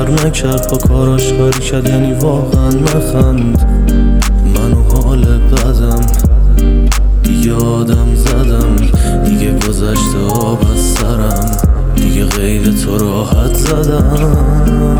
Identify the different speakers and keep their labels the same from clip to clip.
Speaker 1: باور نکرد با کاراش کاری کرد، یعنی واقعا نخند. منو حال بدم دیگه آدم زدم، دیگه گذشته آب از سرم، دیگه غیر تو راحت زدم،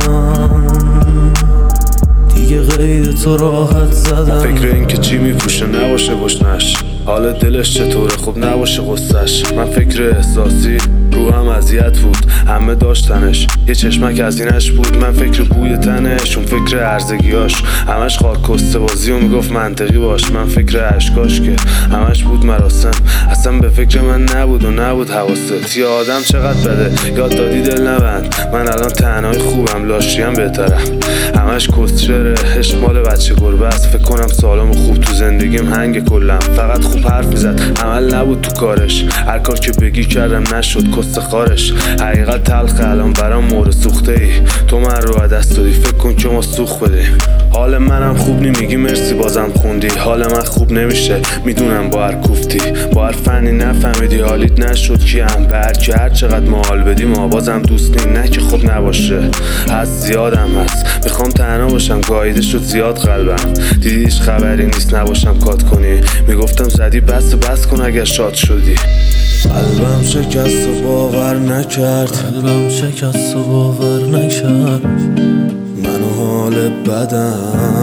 Speaker 1: دیگه غیر تو راحت زدم.
Speaker 2: فکر این که چی میپوشه نباشه گشنش، حال دلش چطوره خب نباشه غصش. من فکر احساسی رو هم اذیت بود، همه داشتنش، یه چشمک از اینش بود. من فکر بوی تنش، اون فکر ارزگیاش، همش خارکسته بازی و میگفت منطقی باش. من فکر عشقاش که همش بود مراسم، اصلا به فکر من نبود و نبود حواست. یه آدم چقدر بده یاد دادی دل نبند، من الان تنهای خوبم لاشیم بهترم. همش کسچره عشق مال بچه گربه است، فکر کنم سالم و خوب تو زندگیم هنگ کلم. فقط خوب حرف میزد عمل نبود تو کارش، هر کار که بگی کردم نشد کست خارش. حقیقت تلخه الان برام مورد سوخته ای، تو من رو دست دادی فکر کن که ما سوخ بده. حال منم خوب میگی مرسی بازم خوندی، حال من خوب نمیشه میدونم با هر کوفتی، با هر فنی نفهمیدی حالیت نشد کیم. برکه هر چقدر ما حال بدی ما بازم دوست نیم، نه که خوب نباشه هست زیادم هست. میخوام تنها باشم گاییده شد زیاد قلبم، دیدیش خبری نیست نباشم کات کنی. میگفتم زدی بس کن اگر شاد شدی.
Speaker 1: قلبم شکست و باور نکرد، قلبم شکست و باور نکرد. منو حال بدم،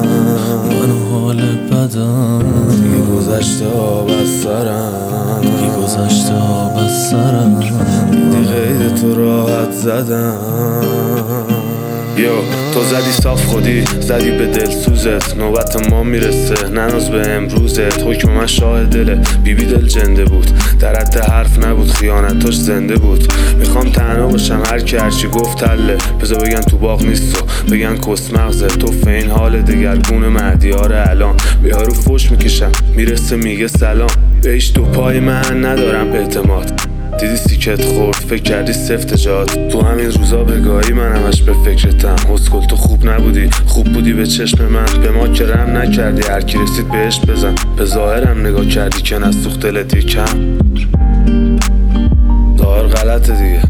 Speaker 1: منو حال بدم، دیگه گذشته آب از سرم، دیگه گذشته آب از سرم، دیگه غیر تو راحت زدم.
Speaker 2: یو تو زدی صاف خودی، زدی به دل سوزت، نوبت ما میرسه نناز به امروزت. حکم من شاه دله بیبی دل جنده بود، در حد حرف نبود خیانتاش زنده بود. میخوام تنها باشم هر کی هرچی گفت تله، بذار بگن تو باغ نیست و بگن کس مغزه. تو فین حال دگرگون مهدیار الان، بیارو فوش میکشم میرسه میگه سلام. بهش دو پای من ندارم اعتماد، دیدی سیکت خورد فکر کردی سفت جات. تو همین روزا بگاهی من همش به فکرتم، اسکل تو خوب نبودی خوب بودی به چشم من. به ما که رحم نکردی هر کی رسید بهش بزن، به ظاهرم نگاه کردی که نسوخت دلت یکم. ظاهر غلطه دیگه.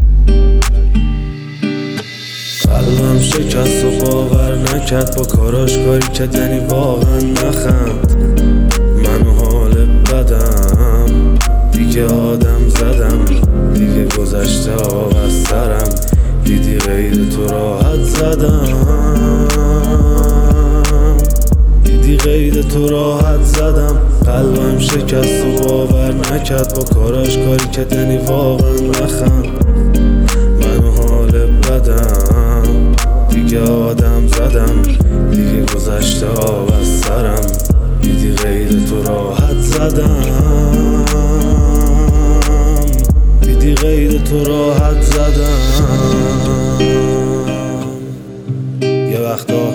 Speaker 1: قلبم شکست و باور نکرد با کاراش کاری کرد، یعنی واقعا نخند. منو حال بدم دیگه آدم زدم، دیگه گذشته آب از سرم، دیدی غیر تو راحت زدم، دیدی غیر تو راحت زدم. قلبم شکست و باور نکرد با کاراش کاری کرد، یعنی واقعا نخند. منو حال بدم دیگه آدم زدم، دیگه گذشته آب از سرم، دیدی غیر تو راحت زدم، دیدی غیر تو راحت زدم. یه وقتا